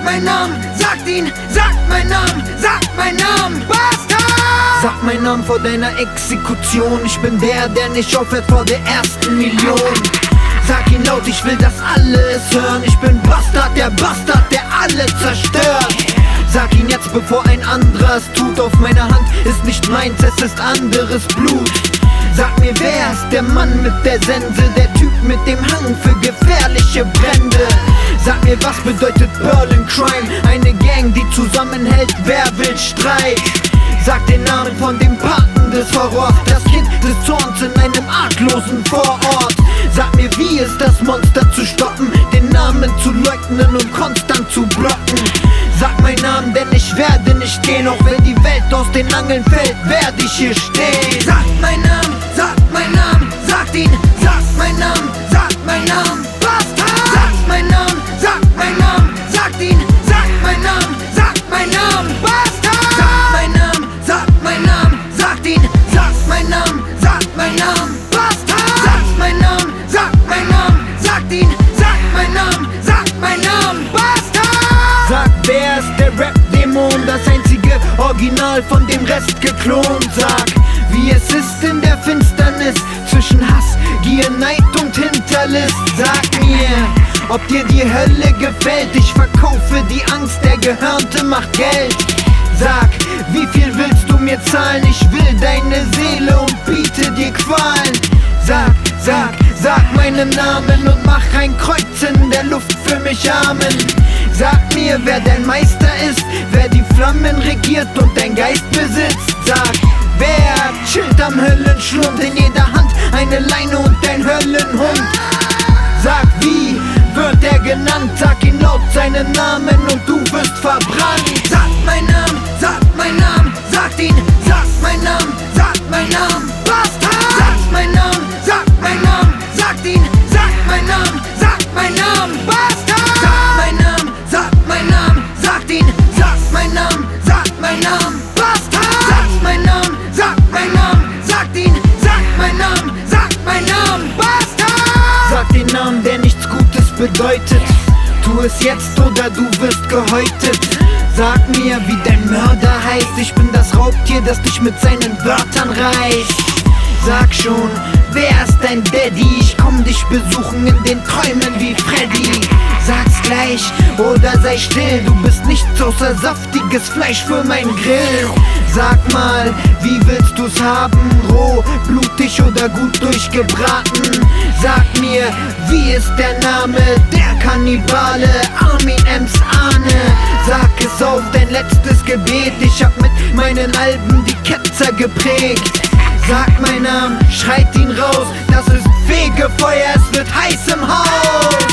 meinen Namen, sagt ihn, sag meinen Namen, sag meinen Namen, Bastard! Sag meinen Namen vor deiner Exekution, ich bin der nicht aufhört vor der ersten Million. Sag ihn laut, ich will, dass alle es hören, ich bin Bastard, der alle zerstört. Sag ihn jetzt, bevor ein anderer es tut, auf meiner Hand ist nicht meins, es ist anderes Blut. Sag mir, wer ist der Mann mit der Sense, der Typ mit dem Hang für gefährliche Brände? Sag mir, was bedeutet Berlin Crime, eine Gang, die zusammenhält, wer will Streit? Sag den Namen von dem Paten des Horrors, das Kind des Zorns in einem arglosen Vorort. Sag mir, wie ist das Monster zu stoppen, den Namen zu leugnen und konstant zu blocken? Sag meinen Namen, denn ich werde nicht gehen, auch wenn die Welt aus den Angeln fällt, werde ich hier stehen. Sag meinen Namen, sag meinen Namen, sag ihn, sag meinen Namen, sag meinen Namen, Bastard! Sag meinen Namen, sag meinen Namen, sag ihn, sag meinen Namen, sag meinen Namen, Bastard! Sag meinen Namen, sag meinen Namen, sag ihn, sag meinen Namen, sag meinen Namen, Bastard! Sag meinen Namen, sag meinen Namen, sag ihn, sag meinen Namen, sag meinen Namen, Bastard! Sag, wer ist der Rap-Dämon, das einzige Original von dem Rest geklont? Sag, wie es ist in der Finsternis zwischen Hass, Gier, Neid und Hinterlist. Sag mir, ob dir die Hölle gefällt, ich verkaufe die Angst, der Gehörnte macht Geld. Sag, wie viel willst du mir zahlen, ich will deine Seele und biete dir Qualen. Sag meinen Namen und mach ein Kreuz in der Luft für mich, Amen. Sag mir, wer dein Meister ist, wer die Flammen regiert und dein Geist besitzt. Sag, wer chillt am Höllenschlund, in jeder Hand eine Leine und ein Höllenhund. Sag, wie wird er genannt, sag ihn laut seinen Namen und du wirst verbrannt. Sag meinen Namen, sag meinen Namen, sag ihn, sag meinen Namen, sag meinen Namen, Bastard! Sag meinen Namen, sag meinen Namen, sag ihn, sag meinen Namen, sag meinen Namen, Bastard! Sag meinen Namen, sag meinen Namen, sag ihn, sag meinen Namen, sag meinen Namen, Bastard! Sag meinen Namen, sag meinen Namen, sag ihn, sag meinen Namen, sag meinen Namen, Bastard! Sag den Namen, der nichts Gutes bedeutet. Tu es jetzt oder du wirst gehäutet. Sag mir, wie dein Mörder heißt. Ich bin das Raubtier, das dich mit seinen Wörtern reißt. Sag schon, wer ist dein Daddy? Ich komm dich besuchen in den Träumen wie Freddy. Sag's gleich oder sei still, du bist nichts außer saftiges Fleisch für mein Grill. Sag mal, wie willst du's haben? Roh, blutig oder gut durchgebraten? Sag mir, wie ist der Name der Kannibale? Armin Ems Ahne. Sag es auf dein letztes Gebet, ich hab mit meinen Alben die Ketzer geprägt. Sag meinen Namen, schreit ihn raus, das ist Fegefeuer, es wird heiß im Haus.